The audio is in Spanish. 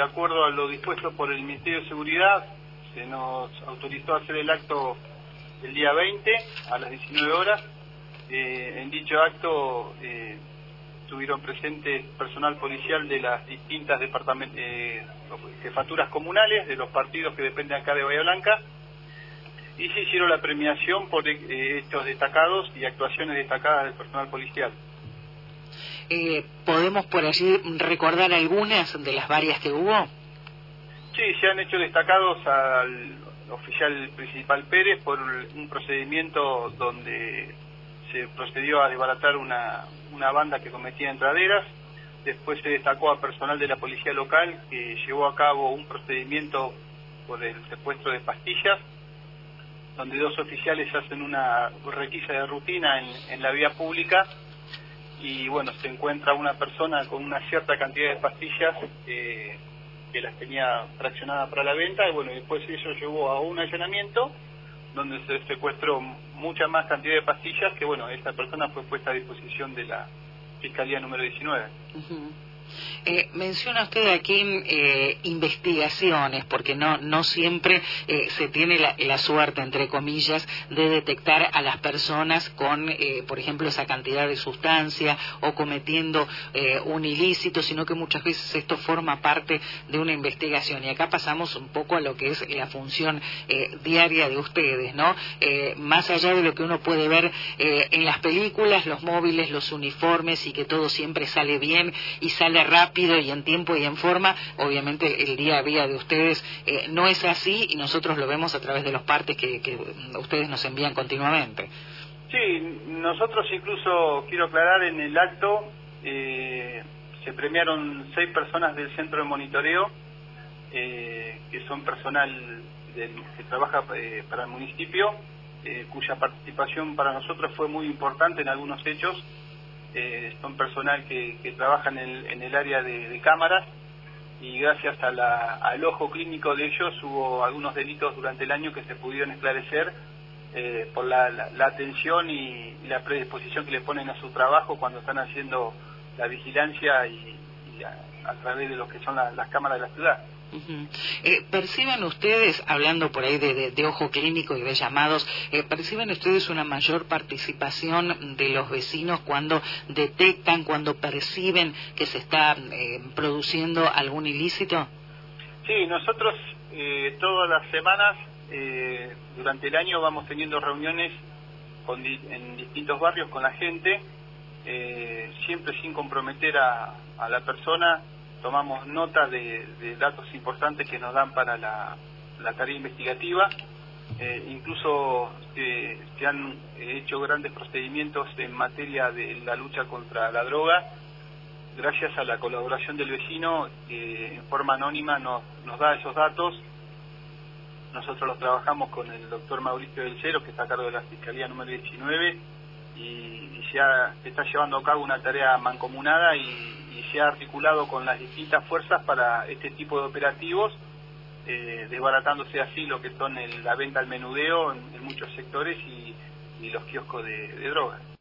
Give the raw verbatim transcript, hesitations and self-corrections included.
de acuerdo a lo dispuesto por el Ministerio de Seguridad, se nos autorizó a hacer el acto el día veinte a las diecinueve horas. Eh, en dicho acto eh, estuvieron presentes personal policial de las distintas departamentos, eh, jefaturas comunales de los partidos que dependen acá de Bahía Blanca, y se hicieron la premiación por eh, hechos destacados y actuaciones destacadas del personal policial. Eh, ¿Podemos por allí recordar algunas de las varias que hubo? Sí, se han hecho destacados al oficial principal Pérez por un procedimiento donde se procedió a desbaratar una, una banda que cometía entraderas. Después se destacó a personal de la policía local que llevó a cabo un procedimiento por el secuestro de pastillas, donde dos oficiales hacen una requisa de rutina en, en la vía pública y bueno, se encuentra una persona con una cierta cantidad de pastillas eh, que las tenía fraccionadas para la venta, y bueno, después eso llevó a un allanamiento donde se secuestró mucha más cantidad de pastillas que bueno, esta persona fue puesta a disposición de la Fiscalía número diecinueve. Uh-huh. Eh, menciona usted aquí eh, investigaciones, porque no no siempre eh, se tiene la, la suerte, entre comillas, de detectar a las personas con, eh, por ejemplo, esa cantidad de sustancia o cometiendo eh, un ilícito, sino que muchas veces esto forma parte de una investigación. Y acá pasamos un poco a lo que es la función eh, diaria de ustedes, ¿no? Eh, más allá de lo que uno puede ver eh, en las películas, los móviles, los uniformes, y que todo siempre sale bien y sale rápido y en tiempo y en forma, obviamente el día a día de ustedes eh, no es así, y nosotros lo vemos a través de los partes que, que ustedes nos envían continuamente. Sí, nosotros incluso, quiero aclarar, en el acto eh, se premiaron seis personas del centro de monitoreo, eh, que son personal del, que trabaja eh, para el municipio, eh, cuya participación para nosotros fue muy importante en algunos hechos. Eh, son personal que, que trabaja en el, en el área de, de cámaras, y gracias a la, al ojo clínico de ellos hubo algunos delitos durante el año que se pudieron esclarecer eh, por la, la, la atención y, y la predisposición que le ponen a su trabajo cuando están haciendo la vigilancia y, y a, a través de lo que son la, las cámaras de la ciudad. Uh-huh. Eh, ¿Perciben ustedes, hablando por ahí de, de, de ojo clínico y de llamados, eh, perciben ustedes una mayor participación de los vecinos cuando detectan, cuando perciben que se está eh, produciendo algún ilícito? Sí, nosotros eh, todas las semanas eh, durante el año vamos teniendo reuniones con di en distintos barrios con la gente, eh, siempre sin comprometer a, a la persona. Tomamos nota de, de datos importantes que nos dan para la, la tarea investigativa. Eh, incluso eh, se han hecho grandes procedimientos en materia de la lucha contra la droga, gracias a la colaboración del vecino que en forma anónima nos, nos da esos datos. Nosotros los trabajamos con el doctor Mauricio del Cero, que está a cargo de la Fiscalía número diecinueve, y, y se, ha, se está llevando a cabo una tarea mancomunada y y se ha articulado con las distintas fuerzas para este tipo de operativos, eh, desbaratándose así lo que son el, la venta al menudeo en, en muchos sectores y, y los kioscos de, de drogas.